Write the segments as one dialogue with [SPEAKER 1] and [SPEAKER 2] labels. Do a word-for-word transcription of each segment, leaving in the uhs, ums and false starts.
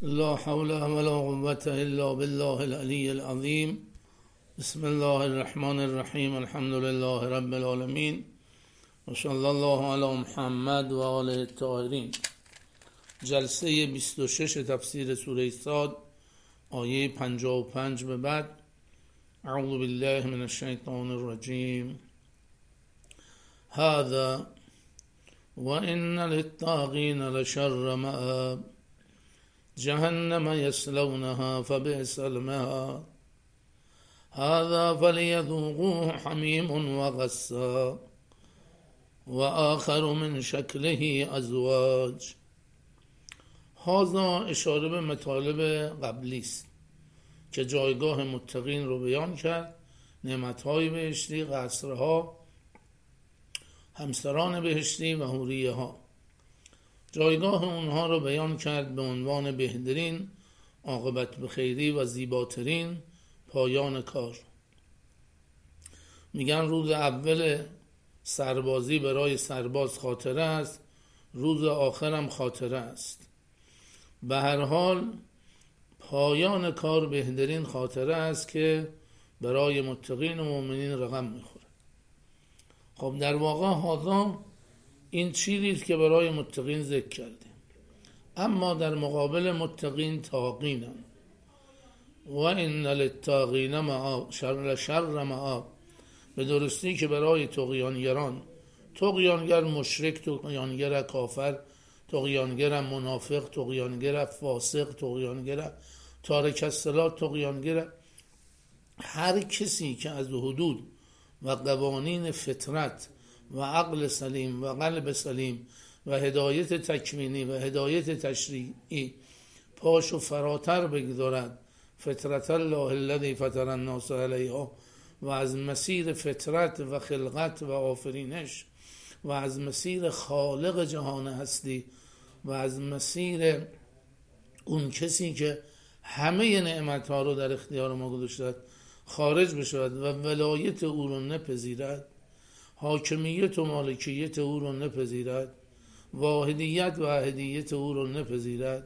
[SPEAKER 1] لا حول ولا قوة إلا بالله العلي العظيم. بسم الله الرحمن الرحیم. الحمد لله رب العالمین و صلی الله علی محمد و آله الطاهرین. جلسه بیست و شش تفسیر سوره صاد، آیه پنجاه و پنج به بعد. اعوذ بالله من الشیطان الرجیم. هذا و ان للطاغین لشر مآب جهنم یصلونها فبئس المهاد هذا فليذوقوه حمیم و غساق و آخر من شکله ازواج. هذا اشاره به مطالب قبلی است که جایگاه متقین رو بیان کرد، نعمت‌های بهشتی، قصرها، همسران بهشتی و حوریه ها. جایگاه اونها رو بیان کرد به عنوان بهترین عاقبت به خیری و زیباترین پایان کار. میگن روز اول سربازی برای سرباز خاطره است، روز آخرم خاطره است. به هر حال پایان کار بهترین خاطره است که برای متقین و مؤمنین رقم میخوره. خب در واقع هذا این چیزی که برای متقین ذکر کردیم، اما در مقابل متقین طاغینم. و ان للطاغین مآب شر شر مآب، به درستی که برای طغیانگران، طغیانگر مشرک، طغیانگر کافر، طغیانگر منافق، طغیانگر فاسق، طغیانگر تارک الصلاة، طغیانگر هر کسی که از حدود و قوانین فطرت و عقل سلیم و قلب سلیم و هدایت تکوینی و هدایت تشریعی پاشو فراتر بگذارد، فطرت الله الذی فطر الناس علیها، و از مسیر فطرت و خلقت و آفرینش و از مسیر خالق جهان هستی و از مسیر اون کسی که همه نعمتها رو در اختیار ما گذاشته خارج بشود و ولایت او رو نپذیرد، حاکمیت و مالکیت او رو نپذیرد، واحدیت و احدیت او رو نپذیرد،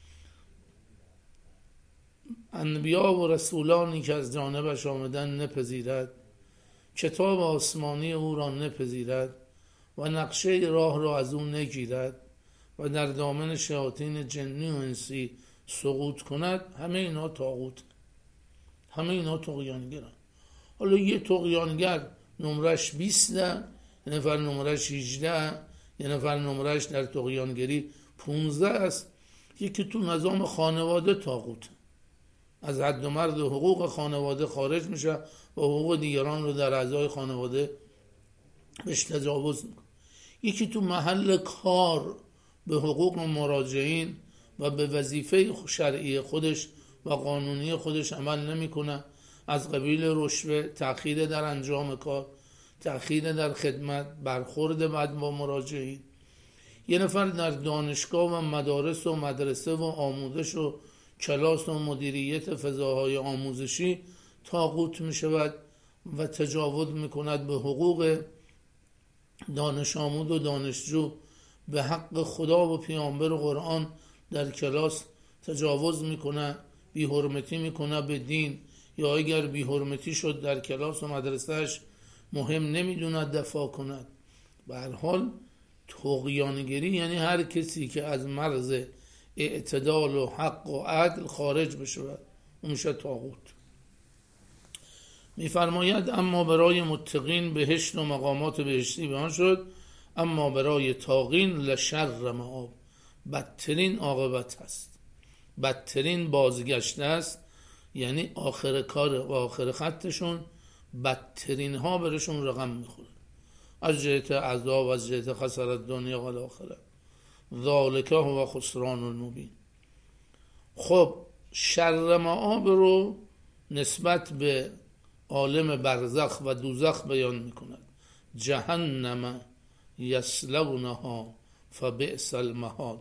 [SPEAKER 1] انبیا و رسولانی که از جانبش آمدن نپذیرد، کتاب آسمانی او را نپذیرد و نقشه راه را از او نگیرد و در دامن شیاطین جنی و انسی سقوط کند. همه اینا طاغوت، همه اینا طغیانگرن. حالا یه طغیانگر نمرش بیست، یه نفر نمرش هجده، یه نفر نمرش در طغیانگری پونزده است. یکی تو نظام خانواده طاغوت، از حد و مرد و حقوق خانواده خارج میشه و حقوق دیگران رو در اعضای خانواده بهش تجاوز میکنه. یکی تو محل کار به حقوق مراجعین و به وظیفه شرعی خودش و قانونی خودش عمل نمیکنه، از قبیل رشوه، تأخیر در انجام کار، تأخیر در خدمت، برخورد بد با مراجعین. یه نفر در دانشگاه و مدارس و مدرسه و آموزش و کلاس و مدیریت فضاهای آموزشی طاغوت می شود و تجاوز می کند به حقوق دانش آمود و دانشجو، به حق خدا و پیامبر و قرآن در کلاس تجاوز می کند، بی حرمتی می کند به دین، یا اگر بی حرمتی شد در کلاس و مدرسهش مهم نمی دوند دفاع کند. به هر حال طغیانگری یعنی هر کسی که از مرز اعتدال و حق و عدل خارج بشود، اون میشه طاغوت. میفرماید اما برای متقین بهشت و مقامات بهشتی بیان شد، اما برای طاغین لشر مآب، بدترین عاقبت هست، بدترین بازگشت است. یعنی آخر کار و آخر خطشون بدترین ها برشون رقم میخوره، از جهت عذاب، از جهت خسارت دنیا و آخرت. ذالک هو خسران المبین. خب شر مآب رو نسبت به عالم برزخ و دوزخ بیان میکند. جهنم یصلونها فبئس المهاد.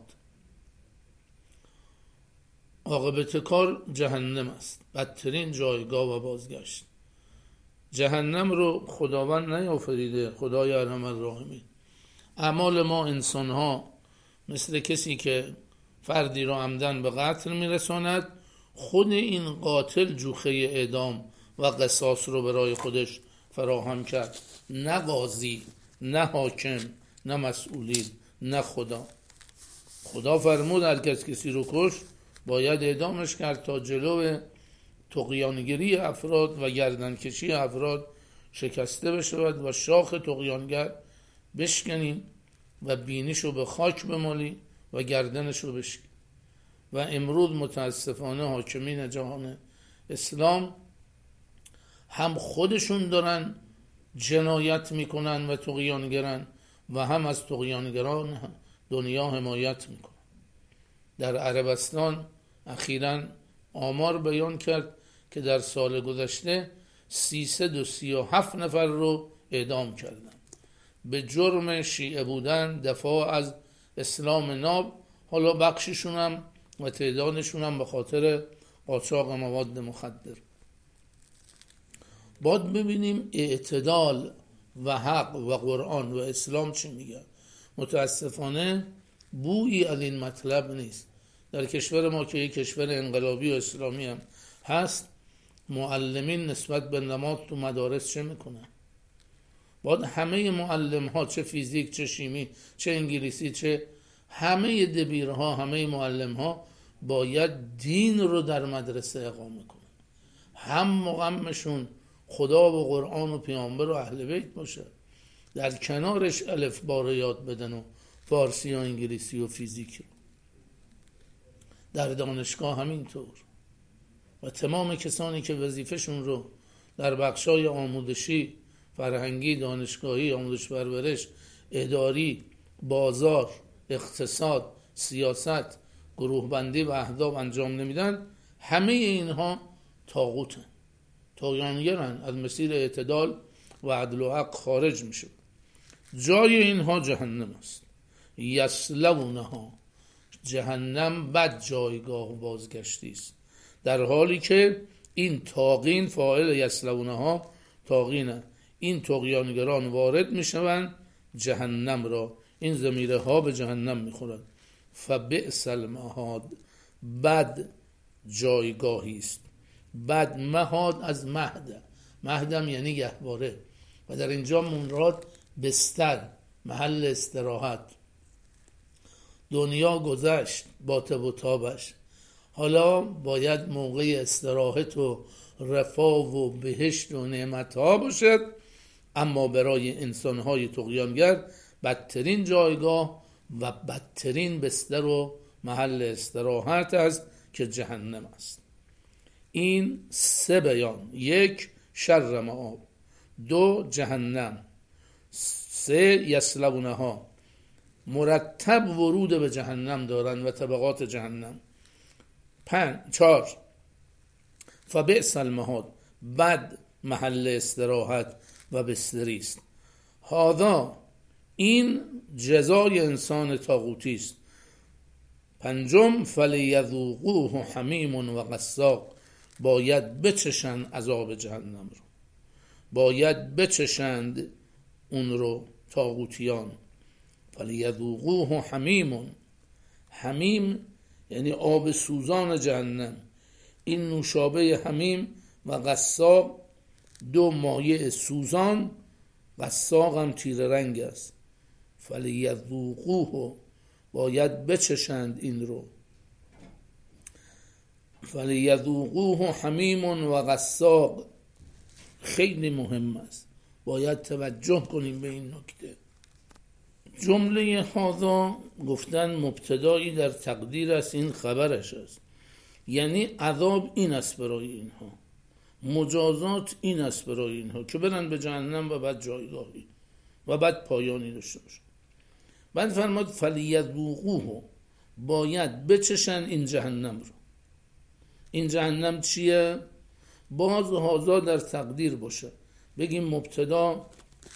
[SPEAKER 1] عاقبت کار جهنم است، بدترین جایگاه و بازگشت. جهنم رو خداوند نیافریده، خدای ارحم الراحمین. اعمال ما انسان ها مثل کسی که فردی را عمدن به قتل میرساند، خود این قاتل جوخه اعدام و قصاص رو برای خودش فراهم کرد، نه قاضی، نه حاکم، نه مسئولین، نه خدا. خدا فرمود هر کس کسی رو کشت باید اعدامش کرد تا جلو طغیانگری افراد و گردنکشی افراد شکسته بشود و شاخ طغیانگر بشکنیم و بینیشو به خاک بمالی و گردنشو بشکنیم. و امروز متاسفانه حاکمین جهان اسلام هم خودشون دارن جنایت میکنن و طغیانگرن و هم از طغیانگران دنیا حمایت میکنن. در عربستان اخیراً آمار بیان کرد که در سال گذشته سیصد و سی و هفت نفر رو اعدام کردن به جرم شیعه بودن، دفاع از اسلام ناب. حالا بخششون هم و تعدادشون هم به خاطر قاچاق مواد مخدر. باید ببینیم اعتدال و حق و قرآن و اسلام چی میگه. متاسفانه بویی از این مطلب نیست. در کشور ما که یک کشور انقلابی و اسلامی هم هست، معلمین نسبت به نماز تو مدارس چه میکنن؟ باید همه معلم ها، چه فیزیک، چه شیمی، چه انگلیسی، چه همه دبیرها، همه معلم ها باید دین رو در مدرسه اقامه کنن. هم مقامشون خدا و قرآن و پیامبر و اهل بیت باشه، در کنارش الف با رو یاد بدن و فارسی و انگلیسی و فیزیک. در دانشگاه همینطور. و تمام کسانی که وظیفهشون رو در بخشای آموزشی، فرهنگی، دانشگاهی، آموزش پرورش، اداری، بازار، اقتصاد، سیاست، گروه بندی و اهداف انجام نمیدن، همه اینها طاغوتن، طغیانگرن، از مسیر اعتدال و عدل و حق خارج میشه. جای اینها جهنم است. یصلونها، جهنم بد جایگاه بازگشتی است. در حالی که این طاغین، فاعل یصلونها طاغینه، این طغیانگران وارد میشوند جهنم را، این ضمیره ها به جهنم میخورند. فبئس المهاد، بد جایگاهی است. بد مهاد از مهد، مهدم یعنی گهواره و در اینجا مراد بستر، محل استراحت. دنیا گذشت با تب و تابش، حالا باید موقع استراحت و رفاه و بهشت و نعمتها باشد. اما برای انسانهای طغیانگر بدترین جایگاه و بدترین بستر و محل استراحت است که جهنم است. این سه بیان: یک، شر مآب; دو، جهنم; سه، یصلونها. مرتب ورود به جهنم دارن و طبقات جهنم. پنج، چار، فبئس المهاد، بد محل استراحت و بستری است. هذا، این جزای انسان طاغوتی است. پنجم، فلیذوقوه حمیم و غساق، باید بچشند عذاب جهنم رو، باید بچشند اون رو طاغوتیان. فلیذوقوه حمیم، حمیم یعنی آب سوزان جهنم. این نوشابه حمیم و غساق دو مایع سوزان، غساق هم تیره رنگ است. فلیذوقوه، باید بچشند این رو. فلیذوقوه حمیم و غساق خیلی مهم است، باید توجه کنیم به این نکته. جمله هذا گفتن مبتدایی در تقدیر است، این خبرش است. یعنی عذاب این است برای اینها، مجازات این است برای اینها که برن به جهنم و بعد جایگاهی و بعد پایانی داشته باشن. بعد فرمود فلیذوقوه، باید بچشن این جهنم رو. این جهنم چیه؟ باز هذا در تقدیر باشه، بگیم مبتدا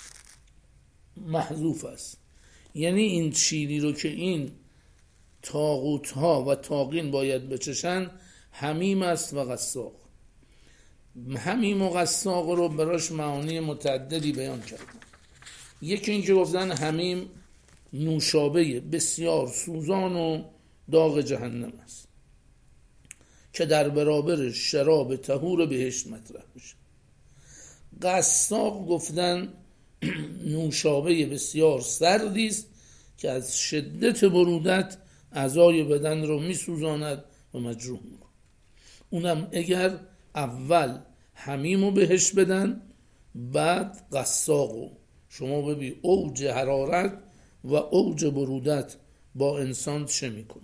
[SPEAKER 1] محذوف است. یعنی این چیزی رو که این طاغوت ها و طاغین باید بچشن حمیم است و غساق. حمیم و غساق رو براش معانی متعددی بیان کردن. یکی این که گفتن حمیم نوشابه بسیار سوزان و داغ جهنم است که در برابر شراب طهور بهشت مطرح میشه. قصاق گفتن نوشابه بسیار سردی است که از شدت برودت اعضای بدن رو میسوزاند و مجروح میکنه. اونم اگر اول حمیمو بهش بدن بعد قصاقو. شما ببین اوج حرارت و اوج برودت با انسان چه میکنه.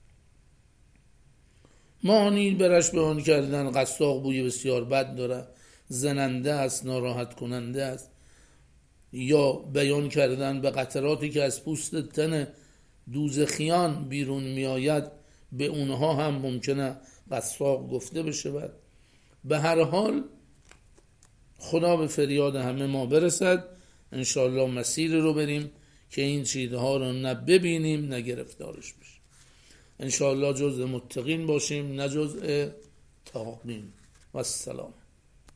[SPEAKER 1] مانی برش بیان کردن قصاق بوی بسیار بد داره، زننده است، ناراحت کننده است. یا بیان کردن به قطراتی که از پوست تن دوزخیان بیرون میآید، به اونها هم ممکنه قصاق گفته بشه. بعد به هر حال خدا به فریاد همه ما برسد، انشاءالله مسیر رو بریم که این چیزها رو نه ببینیم نه گرفتارش بشیم، انشاءالله جزء متقین باشیم نه جزء طاغین. و السلام.